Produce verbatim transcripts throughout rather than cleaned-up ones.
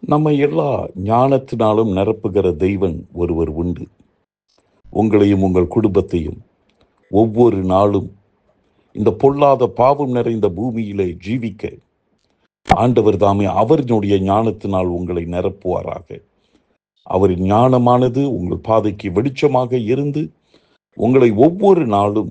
நம்ம எல்லா ஞானத்தினாலும் நிரப்புகிற தெய்வன் ஒருவர் உண்டு. உங்களையும் உங்கள் குடும்பத்தையும் ஒவ்வொரு நாளும் இந்த பொல்லாத பாவம் நிறைந்த பூமியிலே ஜீவிக்க ஆண்டவர் தாமே அவரினுடைய ஞானத்தினால் உங்களை நிரப்புவாராக. அவரின் ஞானமானது உங்கள் பாதைக்கு வெளிச்சமாக இருந்து உங்களை ஒவ்வொரு நாளும்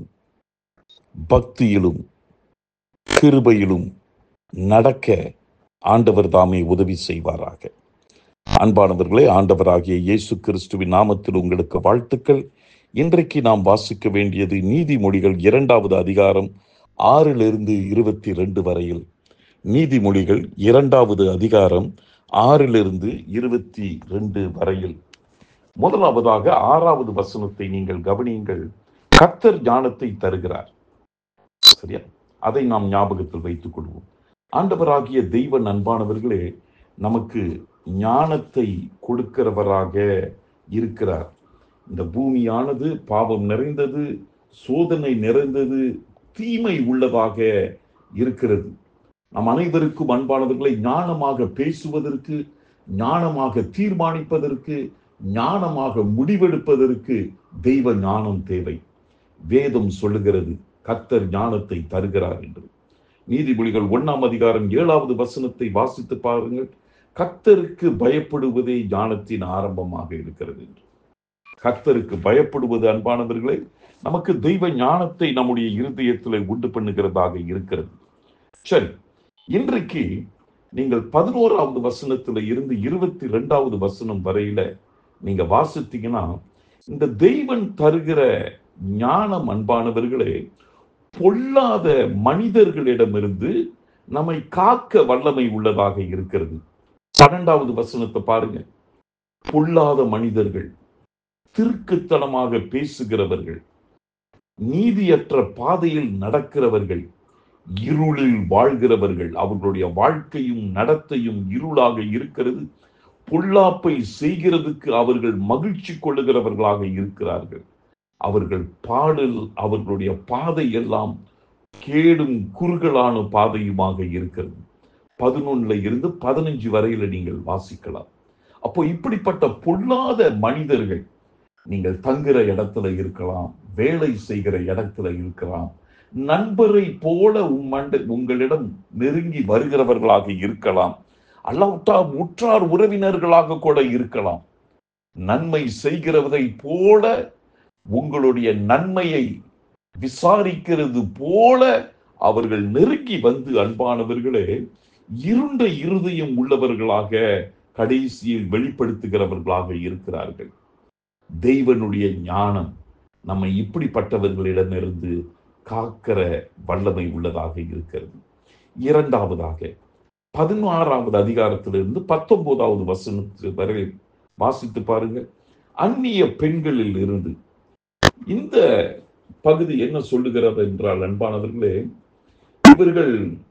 பக்தியிலும் கிருபையிலும் நடக்க ஆண்டவர் தாமே உதவி செய்வாராக. அன்பானவர்களே, ஆண்டவராகிய இயேசு கிறிஸ்துவின் நாமத்தில் உங்களுக்கு வாழ்த்துக்கள். இன்றைக்கு நாம் வாசிக்க வேண்டியது நீதிமொழிகள் இரண்டாவது அதிகாரம் ஆறிலிருந்து இருபத்தி ரெண்டு வரையில். நீதிமொழிகள் இரண்டாவது அதிகாரம் ஆறிலிருந்து இருபத்தி ரெண்டு வரையில். முதலாவதாக ஆறாவது வசனத்தை நீங்கள் கவனியுங்கள். கர்த்தர் ஞானத்தை தருகிறார். சரியா? அதை நாம் ஞாபகத்தில் வைத்துக் கொள்வோம். ஆண்டவராகிய தெய்வ அன்பானவர்களே, நமக்கு ஞானத்தை கொடுக்கிறவராக இருக்கிறார். இந்த பூமியானது பாவம் நிறைந்தது, சோதனை நிறைந்தது, தீமை உள்ளதாக இருக்கிறது. நம் அனைவருக்கும் அன்பானவர்களை ஞானமாக பேசுவதற்கு, ஞானமாக தீர்மானிப்பதற்கு, ஞானமாக முடிவெடுப்பதற்கு தெய்வ ஞானம் தேவை. வேதம் சொல்லுகிறது கர்த்தர் ஞானத்தை தருகிறார் என்று. நீதிமொழிகள் ஒன்னாம் அதிகாரம் ஏழாவது வசனத்தை வாசித்து பாருங்கள். கர்த்தருக்கு பயப்படுவதே ஞானத்தின் ஆரம்பமாக இருக்கிறது என்று. கர்த்தருக்கு பயப்படுவது அன்பானவர்களே, நமக்கு தெய்வ ஞானத்தை நம்முடைய இருதயத்தில் உண்டு பண்ணுகிறதாக இருக்கிறது. சரி, இன்றைக்கு நீங்கள் பதினோராவது வசனத்துல இருந்து இருபத்தி ரெண்டாவது வசனம் வரையில நீங்க வாசித்தீங்கன்னா, இந்த தெய்வன் தருகிற ஞானம் அன்பானவர்களே, பொல்லாத மனிதர்களிடமிருந்து நம்மை காக்க வல்லமை உள்ளதாக இருக்கிறது. பன்னெண்டாவது வசனத்தை பாருங்க. பொல்லாத மனிதர்கள், திருக்குத்தனமாக பேசுகிறவர்கள், நீதியற்ற பாதையில் நடக்கிறவர்கள், இருளில் வாழ்கிறவர்கள், அவர்களுடைய வாழ்க்கையும் நடத்தையும் இருளாக இருக்கிறது. பொல்லாப்பை செய்கிறதுக்கு அவர்கள் மகிழ்ச்சி கொள்ளுகிறவர்களாக இருக்கிறார்கள். அவர்கள் பாடல், அவர்களுடைய பாதை எல்லாம் கேடும் குறுகலான பாதையுமாக இருக்கிறது. பதினொன்னுல இருந்து பதினஞ்சு வரையில நீங்கள் வாசிக்கலாம். அப்போ இப்படிப்பட்ட பொல்லாத மனிதர்கள் நீங்கள் தங்குற இடத்துல இருக்கலாம், வேலை செய்கிற இடத்துல இருக்கலாம், நண்பரை போல உங்களிடம் நெருங்கி வருகிறவர்களாக இருக்கலாம், அல்லாவிட்டா உற்றார் உறவினர்களாக கூட இருக்கலாம். நன்மை செய்கிறதை போல உங்களுடைய நன்மையை விசாரிக்கிறது போல அவர்கள் நெருங்கி வந்து அன்பானவர்களே, இருண்ட இருதயம் உள்ளவர்களாக கடைசியில் வெளிப்படுத்துகிறவர்களாக இருக்கிறார்கள். தெய்வனுடைய ஞானம் நம்மை இப்படிப்பட்டவர்களிடமிருந்து காக்கிற வல்லமை உள்ளதாக இருக்கிறது. இரண்டாவதாக பதினாறாவது அதிகாரத்திலிருந்து பத்தொன்பதாவது வசனத்து வரை வாசித்து பாருங்கள். அந்நிய பெண்களில் இருந்து இந்த பகுதி என்ன சொல்லுகிறது என்றால் அன்பானவர்களே, இவர்கள்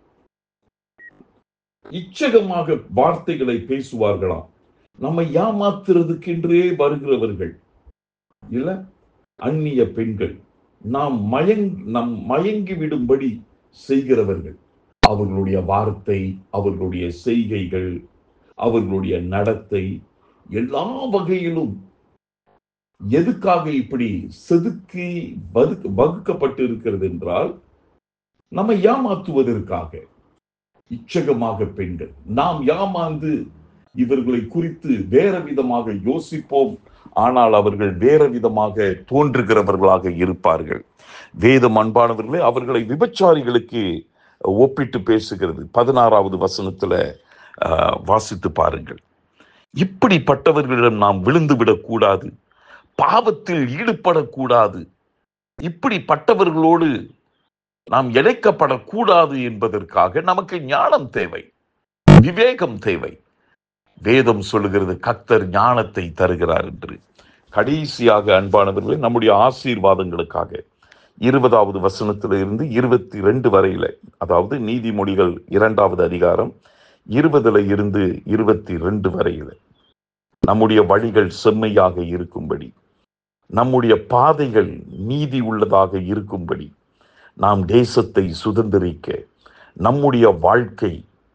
இச்சகமாக வார்த்தைகளை பேசுவார்களாம். நம்மை ஏமாத்துறதுக்கென்றே வருகிறவர்கள் இல்ல, அந்நிய பெண்கள், நாம் மயங் நம் மயங்கி விடும்படி செய்கிறவர்கள். அவர்களுடைய வார்த்தை, அவர்களுடைய செய்கைகள், அவர்களுடைய நடத்தை எல்லா வகையிலும் எதுக்காக இப்படி செதுக்கி வகுக்கப்பட்டு இருக்கிறது என்றால், நம்மை ஏமாற்றுவதற்காக. இச்சகமாக பெண்கள், நாம் ஏமாந்து இவர்களை குறித்து வேற விதமாக யோசிப்போம், ஆனால் அவர்கள் வேற விதமாக தோன்றுகிறவர்களாக இருப்பார்கள். வேதம் அன்பானவர்களே அவர்களை விபச்சாரிகளுக்கு ஒப்பிட்டு பேசுகிறது. பதினாறாவது வசனத்துல அஹ், வாசித்து பாருங்கள். இப்படிப்பட்டவர்களிடம் நாம் விழுந்து விடக்கூடாது, பாவத்தில் ஈடுபடக்கூடாது, இப்படிப்பட்டவர்களோடு நாம் இணைக்கப்படக்கூடாது என்பதற்காக நமக்கு ஞானம் தேவை, விவேகம் தேவை. வேதம் சொல்லுகிறது கர்த்தர் ஞானத்தை தருகிறார் என்று. கடைசியாக அன்பானவர்களே, நம்முடைய ஆசீர்வாதங்களுக்காக இருபதாவது வசனத்தில இருந்து இருபத்தி ரெண்டு வரையில, அதாவது நீதிமொழிகள் இரண்டாவது அதிகாரம் இருபதுல இருந்து இருபத்தி ரெண்டு வரையில, நம்முடைய வழிகள் செம்மையாக இருக்கும்படி, நம்முடைய பாதைகள் நீதி உள்ளதாக இருக்கும்படி, நாம் தேசத்தை சுதந்திரிக்க, நம்முடைய வாழ்க்கை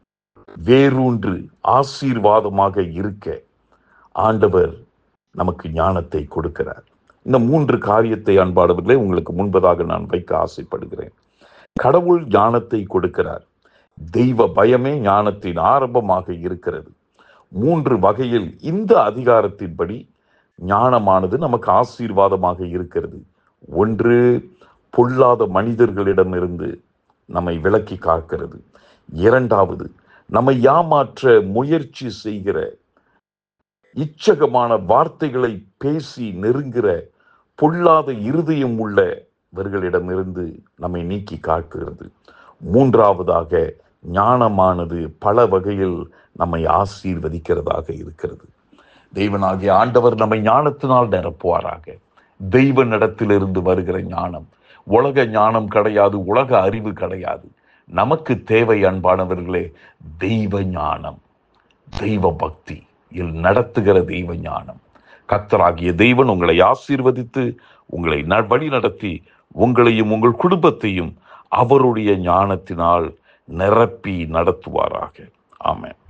வேரூன்று ஆசீர்வாதமாக இருக்க ஆண்டவர் நமக்கு ஞானத்தை கொடுக்கிறார். இந்த மூன்று காரியத்தை அன்பானவர்களே உங்களுக்கு முன்பதாக நான் வைக்க ஆசைப்படுகிறேன். கடவுள் ஞானத்தை கொடுக்கிறார். தெய்வ பயமே ஞானத்தின் ஆரம்பமாக இருக்கிறது. மூன்று வகையில் இந்த அதிகாரத்தின்படி ஞானமானது நமக்கு ஆசீர்வாதமாக இருக்கிறது. ஒன்று, பொல்லாத மனிதர்களிடமிருந்து நம்மை விலக்கி காக்கிறது. இரண்டாவது, நம்மை ஏமாற்ற முயற்சி செய்கிற இச்சகமான வார்த்தைகளை பேசி நெருங்குகிற பொல்லாத இருதயம் உள்ளவர்களிடமிருந்து நம்மை நீக்கி காக்கிறது. மூன்றாவதாக, ஞானமானது பல வகையில் நம்மை ஆசீர்வதிக்கிறதாக இருக்கிறது. தெய்வனாகிய ஆண்டவர் நம்மை ஞானத்தினால் நிரப்புவாராக. தெய்வ நடத்திலிருந்து வருகிற ஞானம் உலக ஞானம் கிடையாது, உலக அறிவு கிடையாது. நமக்கு தேவை அன்பானவர்களே தெய்வ ஞானம், தெய்வ பக்தி இல் நடத்துகிற தெய்வ ஞானம். கர்த்தராகிய தெய்வன் உங்களை ஆசீர்வதித்து உங்களை வழி நடத்தி உங்களையும் உங்கள் குடும்பத்தையும் அவருடைய ஞானத்தினால் நிரப்பி நடத்துவாராக. ஆமென்.